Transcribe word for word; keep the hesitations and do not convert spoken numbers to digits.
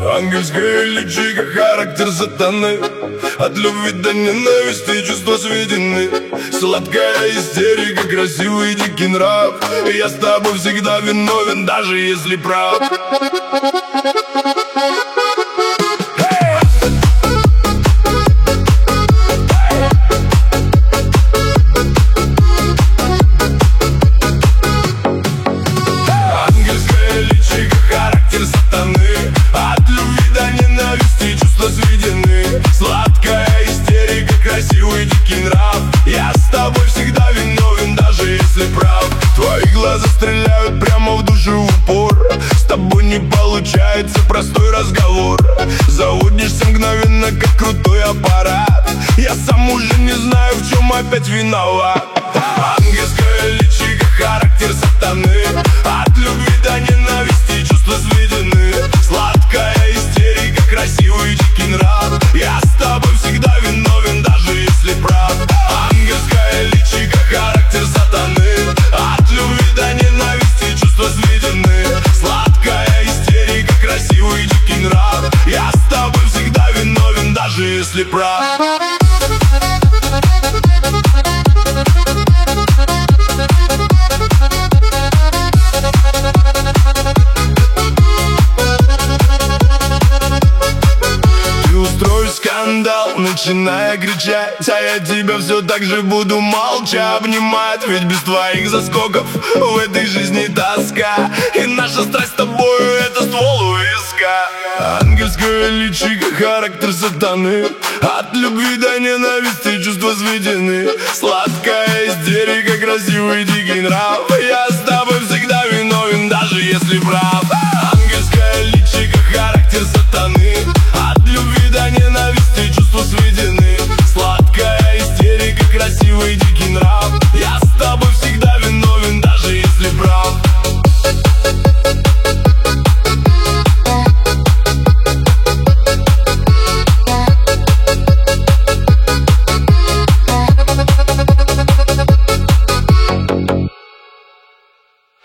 Ангельское личико, характер сатаны. От любви до ненависти чувства сведены. Сладкая истерика, красивый дикий нрав. Я с тобой всегда виновен, даже если прав. Сладкая истерика, красивый дикий нрав. Я с тобой всегда виновен, даже если прав. Твои глаза стреляют прямо в душу в упор. С тобой не получается простой разговор. Заводишься мгновенно, как крутой аппарат. Я сам уже не знаю, в чем опять виноват. Ангельское личико, характер сатаны. От любви до ненависти чувства сведены. Сладкая истерика, красивый дикий нрав. Я с тобой всегда виновен, даже если прав. Ангельское личико, характер сатаны. От любви до ненависти чувства сведены. Сладкая истерика, красивый дикий нрав. Я с тобой всегда виновен, даже если прав. Начиная кричать, а я тебя все так же буду молча обнимать. Ведь без твоих заскоков в этой жизни тоска. И наша страсть с тобою — это ствол у виска. Ангельское личико, характер сатаны. От любви до ненависти чувства сведены. Сладкая истерика, красивый дикий нрав. Я с тобой всегда виновен, даже если прав. Ангельское личико, характер сатаны. От любви до ненависти чувства сведены. Сладкая истерика, красивый дикий